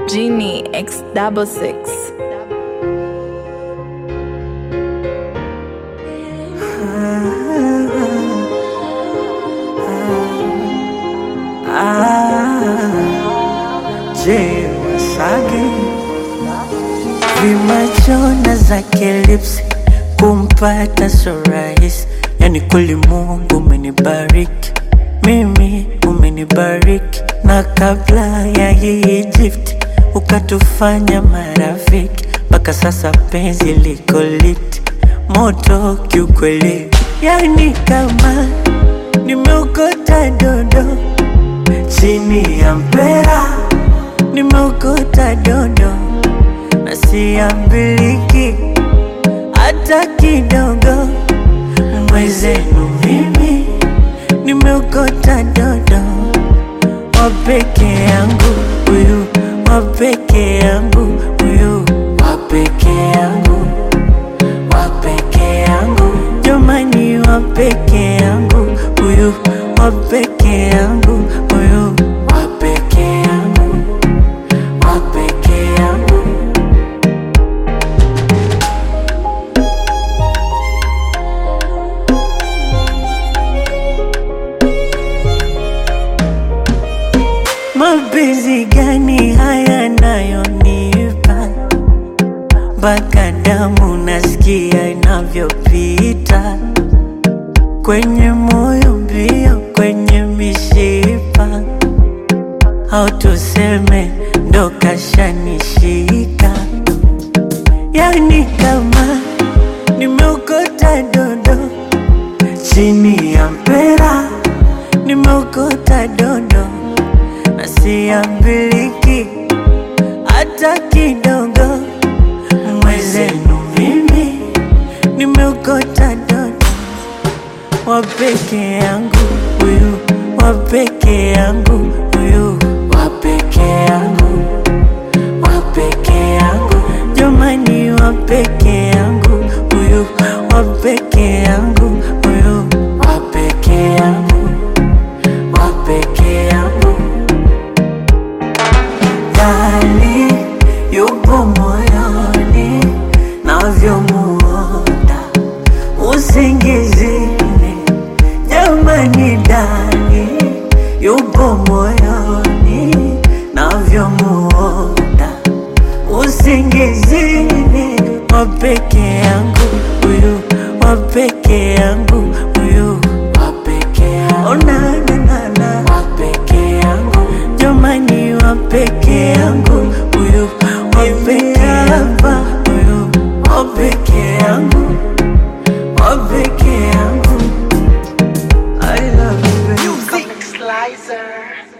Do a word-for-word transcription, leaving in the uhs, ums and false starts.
Genie X double six. Je, Wasage vimachona zake lipsi kumpata so rahisi, yani kweli Mungu umenibariki mimi, umenibariki na kabla ya hii gift ukatufanya marafiki, mpaka sasa penzi liko lit moto kiukweli, yani kama nimeokota dodo chini ya mpera, nimeokota dodo na siambiliki hata kidogo. Mwezenu mimi nimeokota dodo wapeke yangu huyu, wapeke yangu huyu, wapeke yangu, wapeke yangu, jamani wapeke yangu huyu, wapeke yangu huyu, wapeke yangu, wapeke yangu. Mapenzi gani haya nayonipa, mpaka damu nasikia inavyopita kwenye moyo mbio, kwenye mishipa, au tuseme ndo kashanishika, yani kama nimeokota dodo chini ya mpera, nimeokota dodo na siambiliki hata kidogo. Mwezenu mimi nimeokota dodo wapeke yangu huyu, wapeke yangu huyu, wapeke yangu, wapeke yangu, jamani wapeke yangu huyu, wapeke yangu huyu, wapeke yangu, wapeke yangu. Dali yupo moyoni navyomuota usingizini, jamani Dali yupo moyoni navyomuota usingizini, wapeke yangu huyu, wapeke yangu huyu, wapeke yangu, oh na na na na, wapeke yangu, jamani wapeke yangu huyu, wapeke hapa huyu, wapeke yangu, wapeke yangu. I love you. Music Slicer.